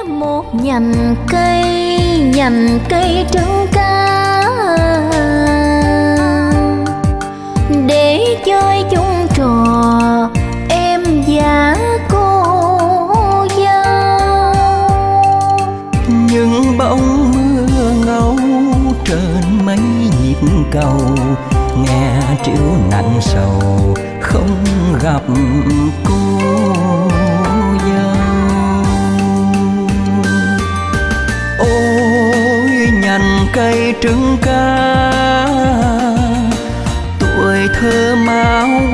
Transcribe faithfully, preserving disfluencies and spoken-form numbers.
một nhành cây, nhành cây trứng cá, để chơi chung trò em và cô dâu. những bóng mưa ngâu trên mấy nhịp cầu, nghe trĩu nặng sầu không gặp cô dâu. Ôi nhành cây trứng cá, tuổi thơ máu